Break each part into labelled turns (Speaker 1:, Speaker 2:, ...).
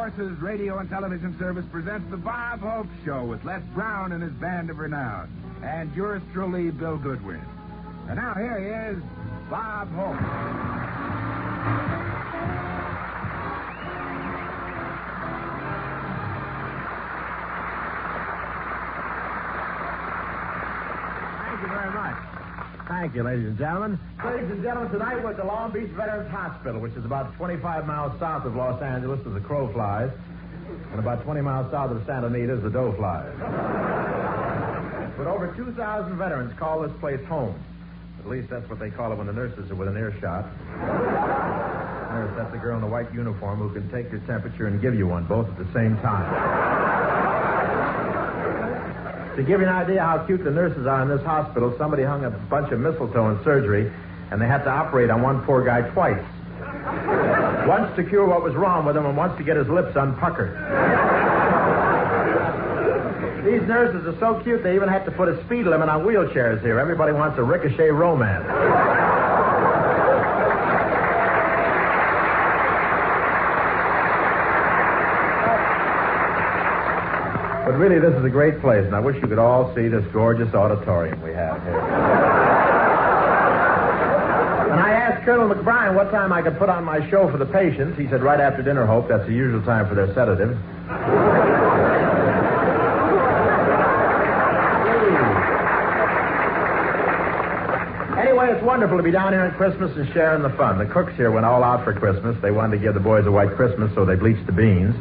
Speaker 1: Forces Radio and Television Service presents the Bob Hope Show with Les Brown and his band of renown. And yours truly, Bill Goodwin. And now here he is, Bob Hope.
Speaker 2: Thank you very much. Thank you, ladies and gentlemen. Ladies and gentlemen, tonight we're at the Long Beach Veterans Hospital, which is about 25 miles south of Los Angeles as the crow flies, and about 20 miles south of Santa Anita as the doe flies. But over 2,000 veterans call this place home. At least that's what they call it when the nurses are within earshot. Nurse, that's the girl in the white uniform who can take your temperature and give you one, both at the same time. To give you an idea how cute the nurses are in this hospital, somebody hung a bunch of mistletoe in surgery, and they had to operate on one poor guy twice. Once to cure what was wrong with him, and once to get his lips unpuckered. These nurses are so cute, they even have to put a speed limit on wheelchairs here. Everybody wants a ricochet romance. But really, this is a great place, and I wish you could all see this gorgeous auditorium we have here. And I asked Colonel McBrien what time I could put on my show for the patients. He said right after dinner, Hope. That's the usual time for their sedative. Anyway, it's wonderful to be down here at Christmas and sharing the fun. The cooks here went all out for Christmas. They wanted to give the boys a white Christmas, so they bleached the beans.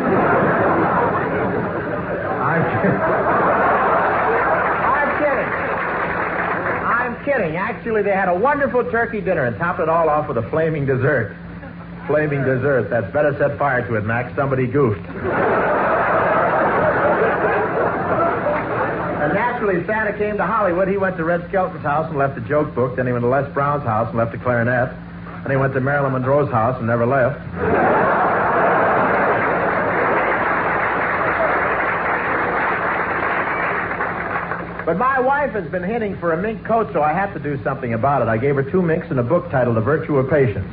Speaker 2: I'm kidding. Actually, they had a wonderful turkey dinner and topped it all off with a flaming dessert. Flaming dessert. That's better set fire to it, Max. Somebody goofed. And naturally, Santa came to Hollywood. He went to Red Skelton's house and left a joke book. Then he went to Les Brown's house and left a clarinet. Then he went to Marilyn Monroe's house and never left. But my wife has been hinting for a mink coat, so I have to do something about it. I gave her 2 minks and a book titled The Virtue of Patience.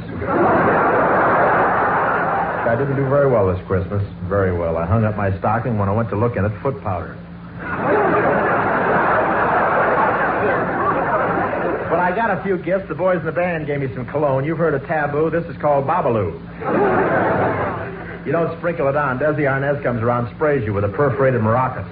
Speaker 2: I didn't do very well this Christmas. Very well. I hung up my stocking. When I went to look in it, foot powder. But I got a few gifts. The boys in the band gave me some cologne. You've heard of Taboo. This is called Babalu. You don't sprinkle it on. Desi Arnaz comes around, sprays you with a perforated maracas.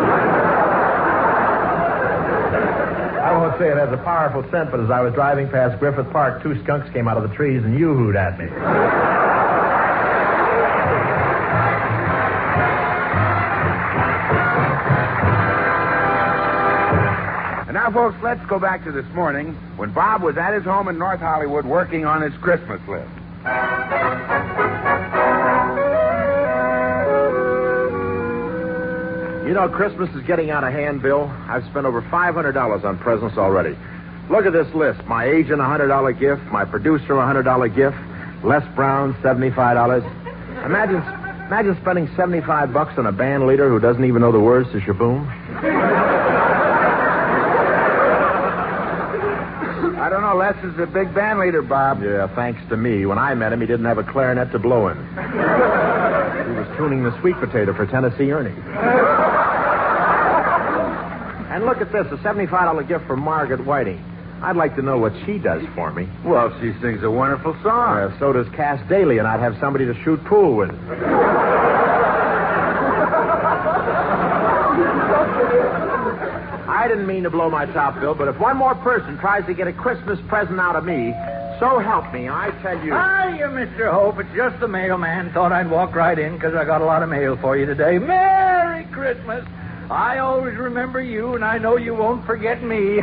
Speaker 2: I won't say it has a powerful scent, but as I was driving past Griffith Park, 2 skunks came out of the trees and yoo-hooed at me.
Speaker 1: And now, folks, let's go back to this morning when Bob was at his home in North Hollywood working on his Christmas list.
Speaker 2: You know, Christmas is getting out of hand, Bill. I've spent over $500 on presents already. Look at this list. My agent, $100 gift. My producer, $100 gift. Les Brown, $75. Imagine spending $75 on a band leader who doesn't even know the words to Shaboom.
Speaker 1: I don't know. Les is a big band leader, Bob.
Speaker 2: Yeah, thanks to me. When I met him, he didn't have a clarinet to blow in. He was tuning the sweet potato for Tennessee Ernie. And look at this, a $75 gift from Margaret Whiting. I'd like to know what she does for me.
Speaker 1: Well, she sings a wonderful song.
Speaker 2: So does Cass Daly, and I'd have somebody to shoot pool with. I didn't mean to blow my top, Bill, but if one more person tries to get a Christmas present out of me, so help me, I tell you.
Speaker 3: Hiya, Mr. Hope. It's just the mailman. Thought I'd walk right in because I got a lot of mail for you today. Merry Christmas. I always remember you, and I know you won't forget me.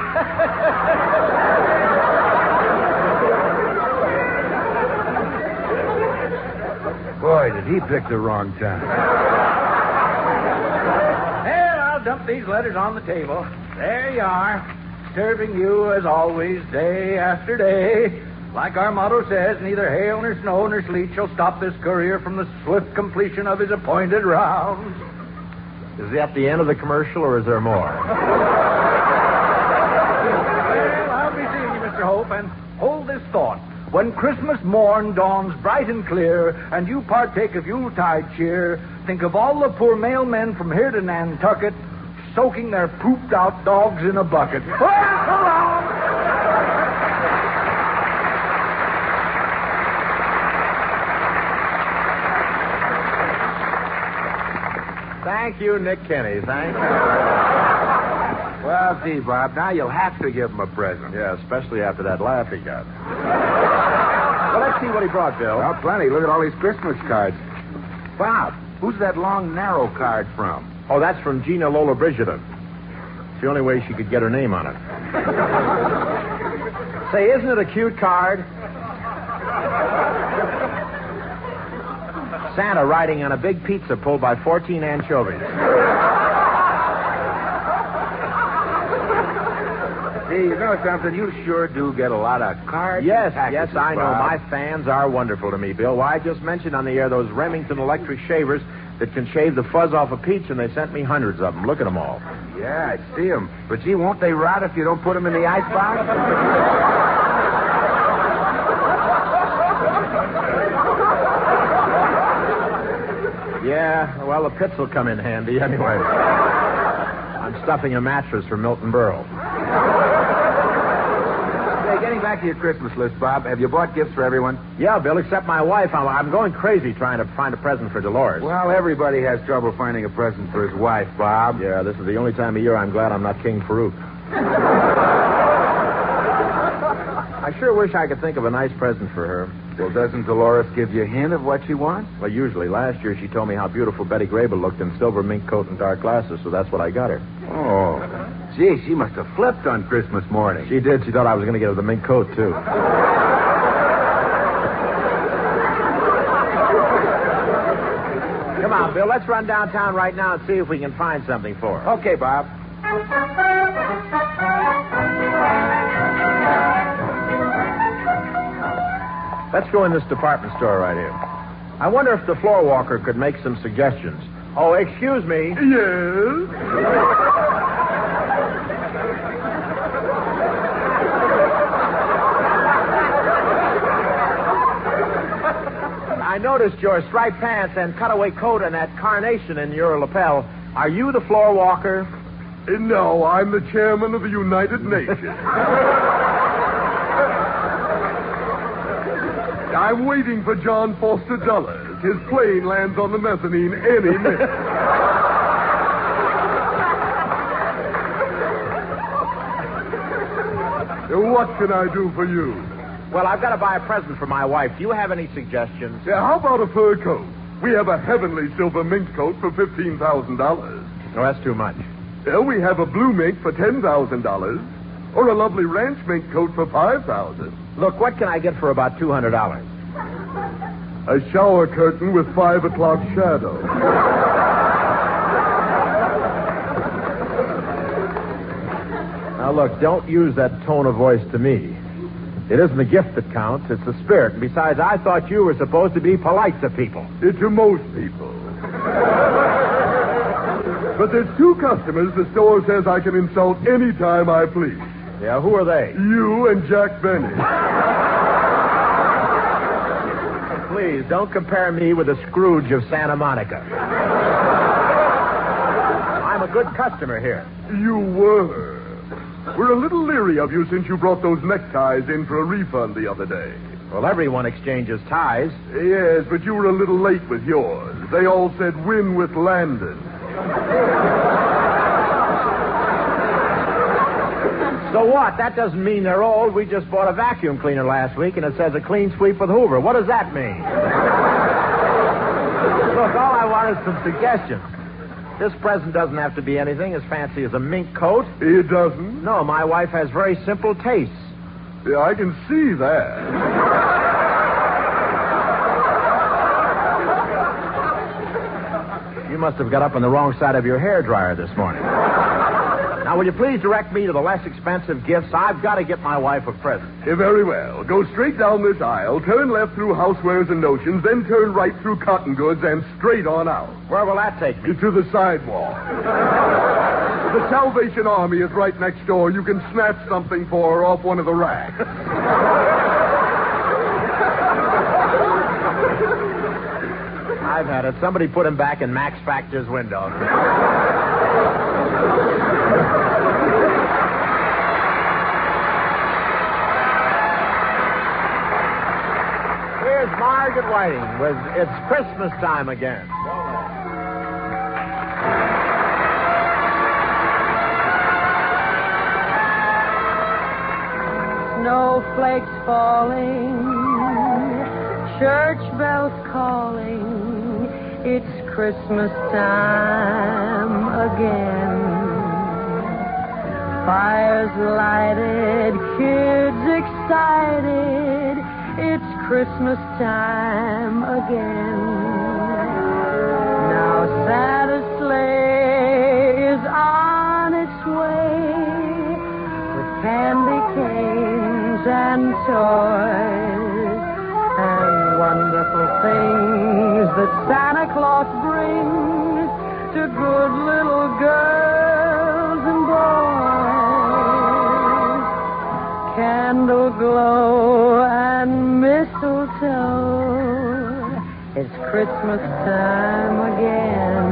Speaker 1: Boy, did he pick the wrong time.
Speaker 3: Well, I'll dump these letters on the table. There you are. Serving you as always, day after day. Like our motto says, neither hail nor snow nor sleet shall stop this courier from the swift completion of his appointed rounds.
Speaker 2: Is that the end of the commercial, or is there more?
Speaker 3: Well, I'll be seeing you, Mr. Hope, and hold this thought. When Christmas morn dawns bright and clear, and you partake of Yuletide cheer, think of all the poor mailmen from here to Nantucket soaking their pooped-out dogs in a bucket. Well, so long!
Speaker 2: Thank you, Nick Kenny. Thank you.
Speaker 1: Well, gee, Bob, now you'll have to give him a present.
Speaker 2: Yeah, especially after that laugh he got. Well, let's see what he brought, Bill.
Speaker 1: Well, plenty. Look at all these Christmas cards. Bob, who's that long, narrow card from?
Speaker 2: Oh, that's from Gina Lola Brigida. It's the only way she could get her name on it. Say, isn't it a cute card? Santa riding on a big pizza pulled by 14 anchovies.
Speaker 1: Gee, you know something? You sure do get a lot of cards.
Speaker 2: Yes,
Speaker 1: and packages,
Speaker 2: yes, I know.
Speaker 1: Bob.
Speaker 2: My fans are wonderful to me, Bill. Why, I just mentioned on the air those Remington electric shavers that can shave the fuzz off a peach, and they sent me hundreds of them. Look at them all.
Speaker 1: Yeah, I see them. But, gee, won't they rot if you don't put them in the icebox?
Speaker 2: Yeah, well, the pits will come in handy anyway. I'm stuffing a mattress for Milton Berle.
Speaker 1: Hey, getting back to your Christmas list, Bob, have you bought gifts for everyone?
Speaker 2: Yeah, Bill, except my wife. I'm going crazy trying to find a present for Dolores.
Speaker 1: Well, everybody has trouble finding a present for his wife, Bob.
Speaker 2: Yeah, this is the only time of year I'm glad I'm not King Farouk. I sure wish I could think of a nice present for her.
Speaker 1: Well, doesn't Dolores give you a hint of what she wants?
Speaker 2: Well, usually. Last year she told me how beautiful Betty Grable looked in silver mink coat and dark glasses, so that's what I got her.
Speaker 1: Oh. Gee, she must have flipped on Christmas morning.
Speaker 2: She did. She thought I was going to get her the mink coat, too. Come on, Bill. Let's run downtown right now and see if we can find something for her.
Speaker 1: Okay, Bob.
Speaker 2: Let's go in this department store right here. I wonder if the floor walker could make some suggestions. Oh, excuse me.
Speaker 4: Yes?
Speaker 2: I noticed your striped pants and cutaway coat and that carnation in your lapel. Are you the floor walker?
Speaker 4: No, I'm the chairman of the United Nations. I'm waiting for John Foster Dulles. His plane lands on the mezzanine any minute. What can I do for you?
Speaker 2: Well, I've got to buy a present for my wife. Do you have any suggestions?
Speaker 4: Yeah, how about a fur coat? We have a heavenly silver mink coat for $15,000.
Speaker 2: No, that's too much.
Speaker 4: We have a blue mink for $10,000. Or a lovely ranch mink coat for $5,000.
Speaker 2: Look, what can I get for about $200?
Speaker 4: A shower curtain with 5 o'clock shadow.
Speaker 2: Now, look, don't use that tone of voice to me. It isn't the gift that counts, it's the spirit. And besides, I thought you were supposed to be polite to people.
Speaker 4: To most people. But there's 2 customers the store says I can insult any time I please.
Speaker 2: Yeah, who are they?
Speaker 4: You and Jack Benny.
Speaker 2: Please, don't compare me with the Scrooge of Santa Monica. I'm a good customer here.
Speaker 4: You were. We're a little leery of you since you brought those neckties in for a refund the other day.
Speaker 2: Well, everyone exchanges ties.
Speaker 4: Yes, but you were a little late with yours. They all said win with Landon.
Speaker 2: So what? That doesn't mean they're old. We just bought a vacuum cleaner last week, and it says a clean sweep with Hoover. What does that mean? Look, all I want is some suggestions. This present doesn't have to be anything as fancy as a mink coat.
Speaker 4: It doesn't?
Speaker 2: No, my wife has very simple tastes.
Speaker 4: Yeah, I can see that.
Speaker 2: You must have got up on the wrong side of your hairdryer this morning. Now, will you please direct me to the less expensive gifts? I've got to get my wife a present.
Speaker 4: Very well. Go straight down this aisle, turn left through housewares and notions, then turn right through cotton goods and straight on out.
Speaker 2: Where will that take me?
Speaker 4: To the sidewalk. The Salvation Army is right next door. You can snatch something for her off one of the racks.
Speaker 2: I've had it. Somebody put him back in Max Factor's window. Here's Margaret Whiting with It's Christmas Time Again.
Speaker 5: Snowflakes falling, church bells calling, it's Christmas time again. Fires lighted, kids excited, it's Christmas time again. Now Santa's sleigh is on its way with candy canes and toys and wonderful things that Santa Claus brings to good little girls and boys. Candle glow and mistletoe, it's Christmas time again.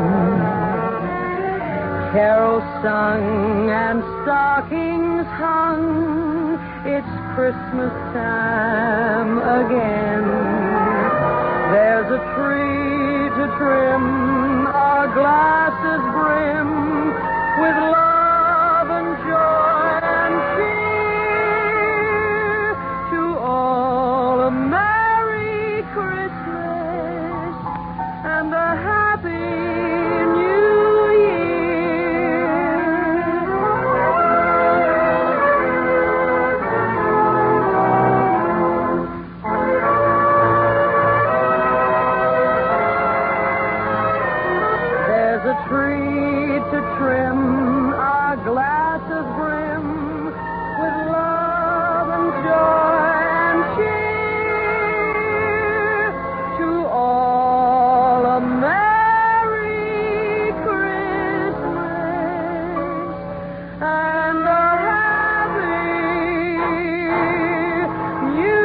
Speaker 5: Carols sung and stockings hung, it's Christmas time again. There's a tree to trim, our glasses brim with love and joy and cheer. To all a Merry Christmas and a Happy New Year. There's a tree to trim, our glasses brim with love and joy and cheer. To all a Merry Christmas and a Happy New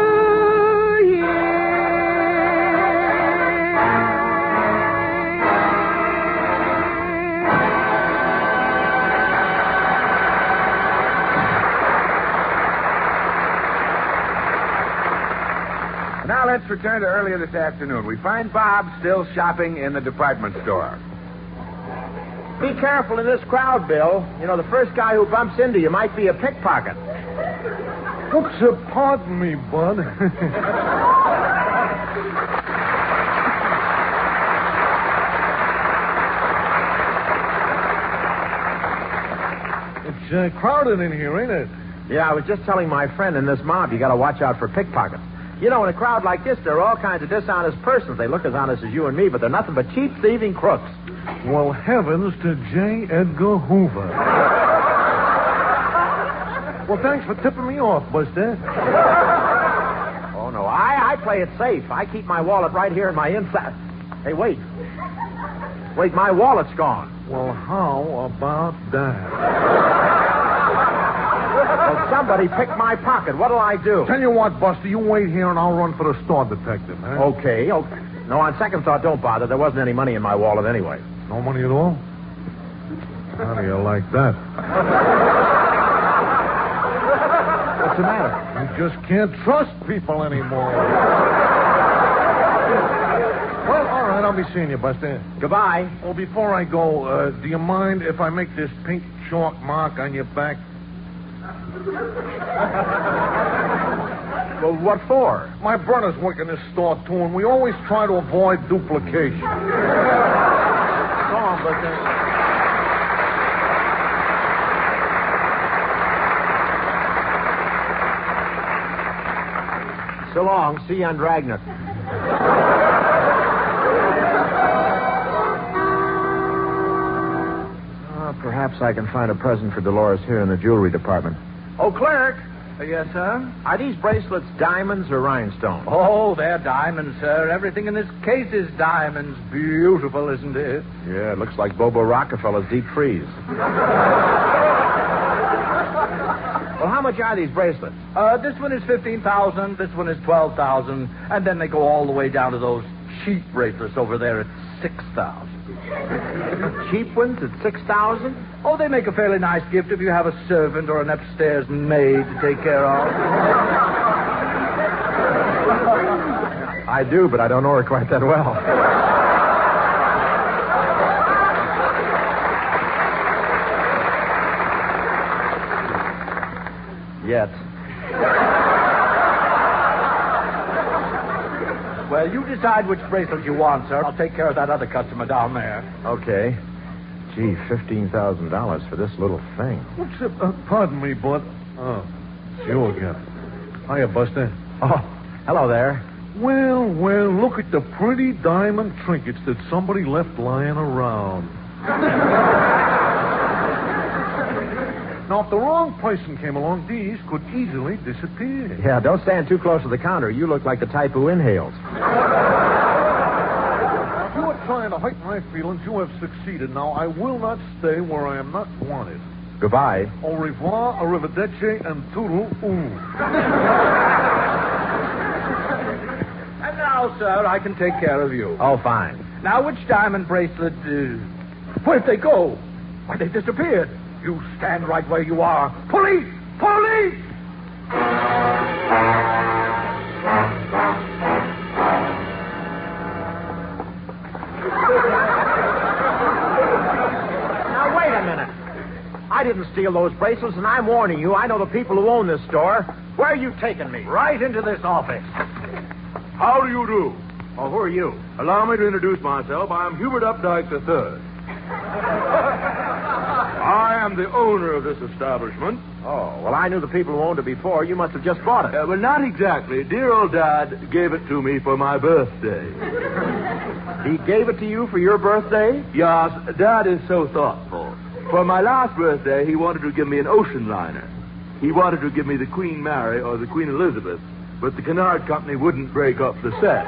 Speaker 1: Now let's return to earlier this afternoon. We find Bob still shopping in the department store.
Speaker 2: Be careful in this crowd, Bill. You know, the first guy who bumps into you might be a pickpocket.
Speaker 6: Oops, pardon me, Bud. It's crowded in here, ain't it?
Speaker 2: Yeah, I was just telling my friend in this mob, you got to watch out for pickpockets. You know, in a crowd like this, there are all kinds of dishonest persons. They look as honest as you and me, but they're nothing but cheap, thieving crooks.
Speaker 6: Well, heavens to J. Edgar Hoover. Well, thanks for tipping me off, Buster.
Speaker 2: Oh, no, I play it safe. I keep my wallet right here in my inside. Hey, wait. Wait, my wallet's gone.
Speaker 6: Well, how about that?
Speaker 2: Well, somebody picked my pocket. What'll I do?
Speaker 6: Tell you what, Buster, you wait here and I'll run for the store detective, huh?
Speaker 2: Okay. No, on second thought, don't bother. There wasn't any money in my wallet anyway.
Speaker 6: No money at all? How do you like that?
Speaker 2: What's the matter?
Speaker 6: You just can't trust people anymore. Well, all right, I'll be seeing you, Buster.
Speaker 2: Goodbye.
Speaker 6: Well, before I go, do you mind if I make this pink chalk mark on your back?
Speaker 2: Well, what for?
Speaker 6: My brother's working this store, too, and we always try to avoid duplication.
Speaker 2: Go on, Buster. So long. See you on Dragnet. Perhaps I can find a present for Dolores here in the jewelry department. Oh, clerk.
Speaker 3: Yes, sir?
Speaker 2: Are these bracelets diamonds or rhinestones?
Speaker 3: Oh, they're diamonds, sir. Everything in this case is diamonds. Beautiful, isn't it?
Speaker 2: Yeah, it looks like Bobo Rockefeller's deep freeze. Well, how much are these bracelets?
Speaker 3: This one is $15,000. This one is $12,000. And then they go all the way down to those cheap bracelets over there at $6,000.
Speaker 2: Cheap ones at $6,000?
Speaker 3: Oh, they make a fairly nice gift if you have a servant or an upstairs maid to take care of.
Speaker 2: I do, but I don't know her quite that well. Yet.
Speaker 3: Well, you decide which bracelet you want, sir. I'll take care of that other customer down there.
Speaker 2: Okay. Gee, $15,000 for this little thing.
Speaker 6: What's it? Pardon me, Bud. Oh, it's you again. Hiya, Buster.
Speaker 2: Oh, hello there.
Speaker 6: Well, look at the pretty diamond trinkets that somebody left lying around. Now, if the wrong person came along, these could easily disappear.
Speaker 2: Yeah, don't stand too close to the counter. You look like the type who inhales.
Speaker 6: If you are trying to hurt my feelings, you have succeeded. Now, I will not stay where I am not wanted.
Speaker 2: Goodbye.
Speaker 6: Au revoir, arrivederci, and toodle-oo.
Speaker 3: And now, sir, I can take care of you.
Speaker 2: Oh, fine.
Speaker 3: Now, which diamond bracelet... Where'd they go? Why, they disappeared. You stand right where you are. Police! Police!
Speaker 2: Now, wait a minute. I didn't steal those bracelets, and I'm warning you, I know the people who own this store. Where are you taking me?
Speaker 3: Right into this office.
Speaker 4: How do you do?
Speaker 2: Oh, who are you?
Speaker 4: Allow me to introduce myself. I am Hubert Updike III. I am the owner of this establishment.
Speaker 2: Oh, well, I knew the people who owned it before. You must have just bought it.
Speaker 4: Well, not exactly. Dear old Dad gave it to me for my birthday.
Speaker 2: He gave it to you for your birthday?
Speaker 4: Yes, Dad is so thoughtful. For my last birthday, he wanted to give me an ocean liner. He wanted to give me the Queen Mary or the Queen Elizabeth, but the Kennard Company wouldn't break up the set.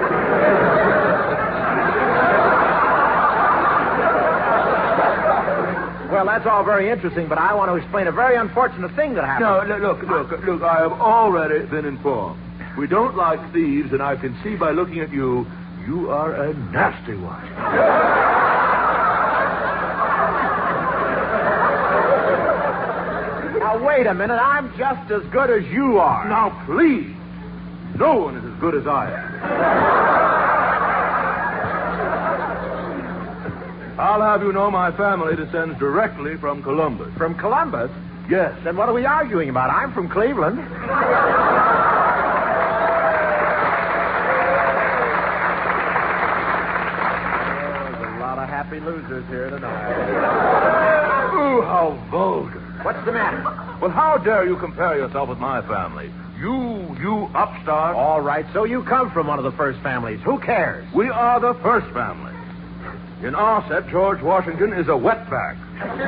Speaker 2: Well, that's all very interesting, but I want to explain a very unfortunate thing that happened.
Speaker 4: No, look, I have already been informed. We don't like thieves, and I can see by looking at you, you are a nasty one.
Speaker 2: Now, wait a minute. I'm just as good as you are.
Speaker 4: Now, please. No one is as good as I am. I'll have you know my family descends directly from Columbus.
Speaker 2: From Columbus?
Speaker 4: Yes.
Speaker 2: Then what are we arguing about? I'm from Cleveland.
Speaker 4: There's
Speaker 2: a lot of happy losers here tonight.
Speaker 4: Ooh, how vulgar.
Speaker 2: What's the matter?
Speaker 4: Well, how dare you compare yourself with my family? You upstart.
Speaker 2: All right, so you come from one of the first families. Who cares?
Speaker 4: We are the first family. In our set, George Washington is a wetback.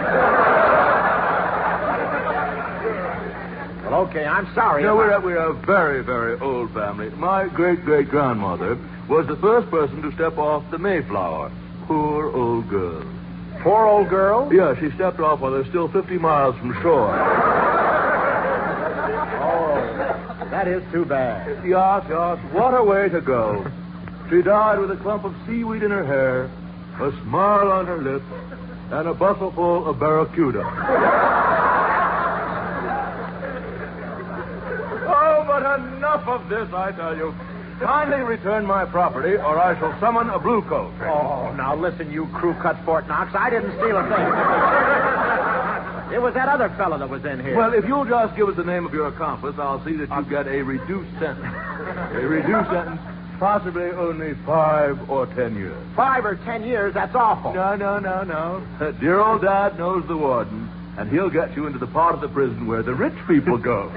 Speaker 2: Well, okay, I'm sorry.
Speaker 4: No, we're a very, very old family. My great-great-grandmother was the first person to step off the Mayflower. Poor old girl.
Speaker 2: Poor old girl?
Speaker 4: Yeah, she stepped off while they're still 50 miles from shore.
Speaker 2: Oh, that is too bad.
Speaker 4: Yes, what a way to go. She died with a clump of seaweed in her hair, a smile on her lips, and a bustle full of barracuda. Oh, but enough of this, I tell you. Kindly return my property, or I shall summon a blue coat.
Speaker 2: Oh, now listen, you crew-cut Fort Knox. I didn't steal a thing. It was that other fellow that was in here.
Speaker 4: Well, if you'll just give us the name of your accomplice, I'll see that you get a reduced sentence. A reduced sentence, possibly only 5 or 10 years.
Speaker 2: 5 or 10 years, that's awful.
Speaker 4: No. Dear old Dad knows the warden, and he'll get you into the part of the prison where the rich people go.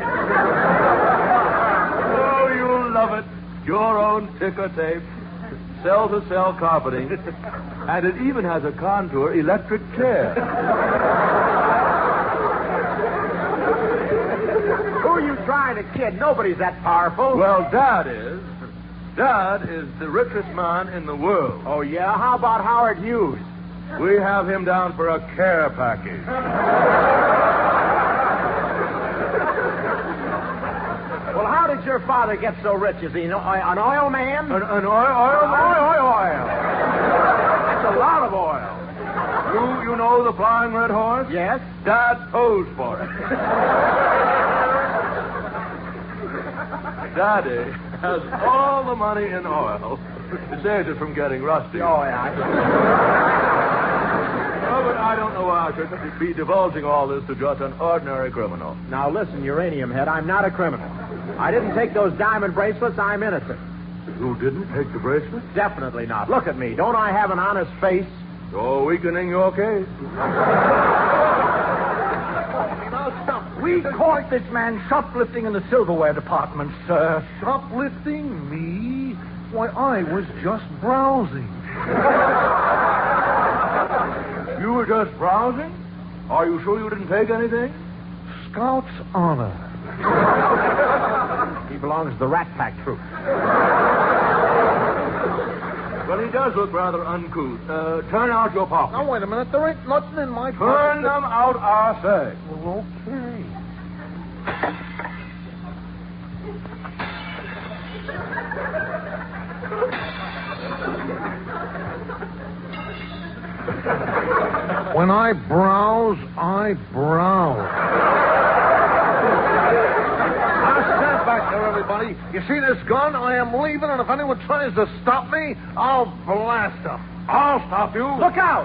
Speaker 4: Oh, you'll love it. Your own ticker tape, cell-to-cell carpeting, and it even has a contour electric chair.
Speaker 2: Who are you trying to kid? Nobody's that powerful.
Speaker 4: Well, Dad is. Dad is the richest man in the world.
Speaker 2: Oh, yeah? How about Howard Hughes?
Speaker 4: We have him down for a care package.
Speaker 2: Well, how did did your father get so rich? Is he an oil man?
Speaker 4: An oil man?
Speaker 2: Oil.
Speaker 4: It's a lot of oil. You know the Flying Red Horse?
Speaker 2: Yes.
Speaker 4: Dad posed for it. Daddy has all the money in oil. It saves it from getting rusty.
Speaker 2: Oh, yeah.
Speaker 4: Oh, but I don't know why I should be divulging all this to just an ordinary criminal.
Speaker 2: Now, listen, Uranium Head, I'm not a criminal. I didn't take those diamond bracelets. I'm innocent.
Speaker 4: You didn't take the bracelet?
Speaker 2: Definitely not. Look at me. Don't I have an honest face?
Speaker 4: You're weakening your case.
Speaker 3: We caught this man shoplifting in the silverware department, sir.
Speaker 6: Shoplifting? Me? Why, I was just browsing.
Speaker 4: You were just browsing? Are you sure you didn't take anything?
Speaker 6: Scout's honor.
Speaker 2: He belongs to the Rat Pack troop.
Speaker 4: Well, he does look rather uncouth. Turn out your pockets.
Speaker 6: Now, wait a minute. There ain't nothing in my pocket.
Speaker 4: Turn them out, I say.
Speaker 6: Well, okay. When I browse, I browse. Now, stand back there, everybody. You see this gun? I am leaving, and if anyone tries to stop me, I'll blast them.
Speaker 4: I'll stop you.
Speaker 2: Look out!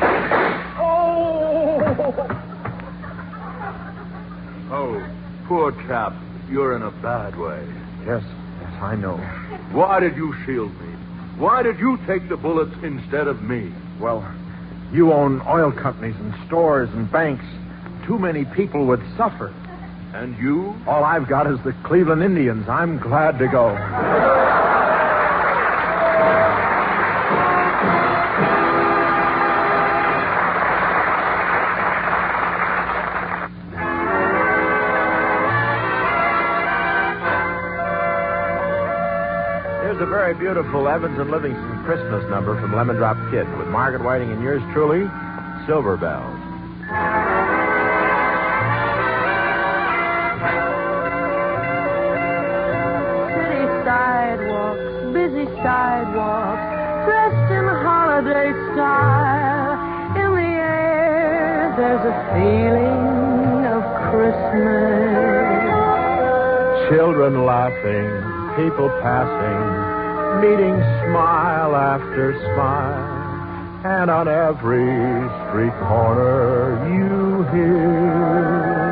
Speaker 4: Oh, poor chap. You're in a bad way.
Speaker 2: Yes, I know.
Speaker 4: Why did you shield me? Why did you take the bullets instead of me?
Speaker 2: Well, you own oil companies and stores and banks. Too many people would suffer.
Speaker 4: And you?
Speaker 2: All I've got is the Cleveland Indians. I'm glad to go. Here's a very beautiful Evans and Livingston Christmas number from Lemon Drop Kid with Margaret Whiting and yours truly, Silver Bells.
Speaker 5: City sidewalks, busy sidewalks, dressed in holiday style. In the air, there's a feeling of Christmas.
Speaker 2: Children laughing, people passing, meeting smile after smile. And on every street corner you hear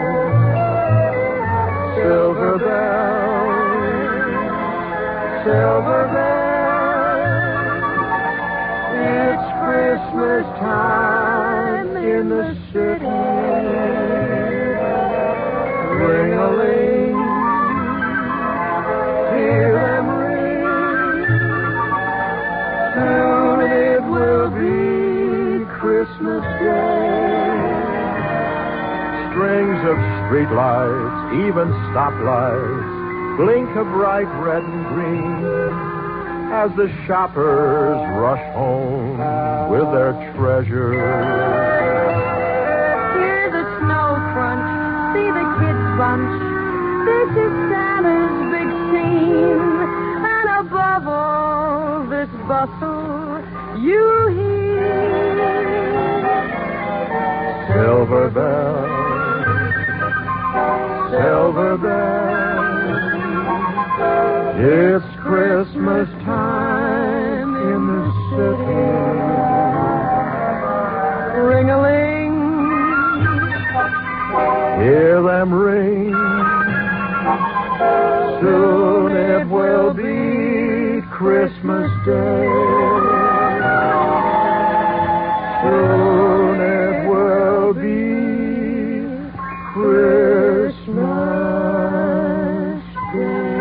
Speaker 2: silver bells, silver bells. It's Christmas time in the city. Ring-a-ling, hear them ring. Soon it will be Christmas Day. Strings of streetlights, even stoplights, blink a bright red and green as the shoppers rush home with their treasures.
Speaker 5: Hear the snow crunch, see the kids bunch. This is Santa's big scene. And above all this bustle, you hear
Speaker 2: Silver bells, silver bells. It's Christmas time in the city.
Speaker 5: ring-a-ling.
Speaker 2: Hear them ring. Soon it will be Christmas Day. Soon it will be Christmas Day.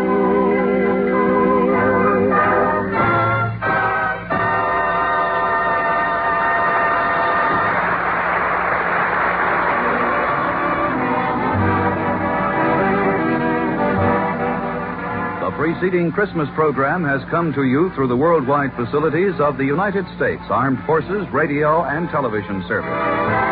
Speaker 7: The preceding Christmas program has come to you through the worldwide facilities of the United States Armed Forces Radio and Television Service.